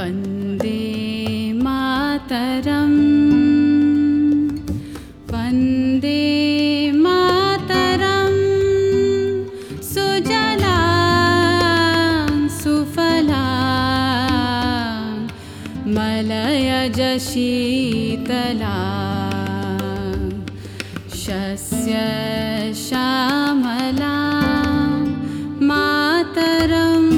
वन्दे मातरम् वन्दे मातरम् सुजलां सुफलां मलयज शीतलां शस्य श्यामलां मातरम्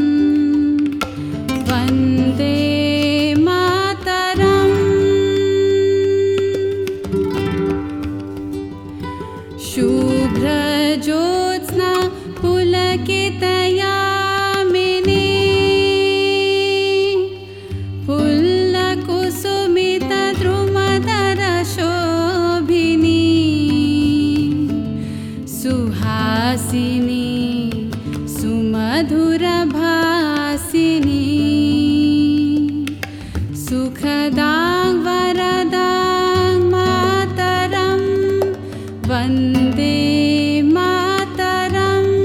वन्दे मातरम् शुभ्रज्योत्स्ना पुलकितयामिनी पुल्लकुसुमितद्रुमदलशोभिनी सुहासिनी सुमधुरभासिनी सुखदां वरदां मातरं वन्दे मातरं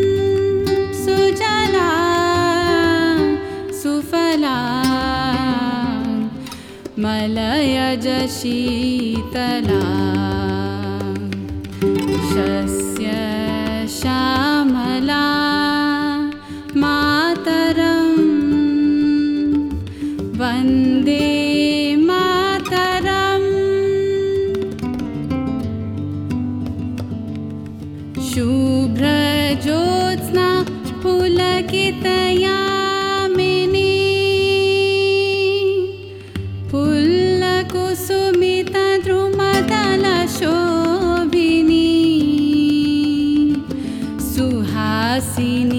सुजलां सुफलां मलयज शीतलां शस्य श्यामलां मातरम् वन्दे मातरम् शुभ्रज्योत्स्ना पुलकितयामिनी पुल्लकुसुमितद्रुमदलशोभिनी सुहासिनी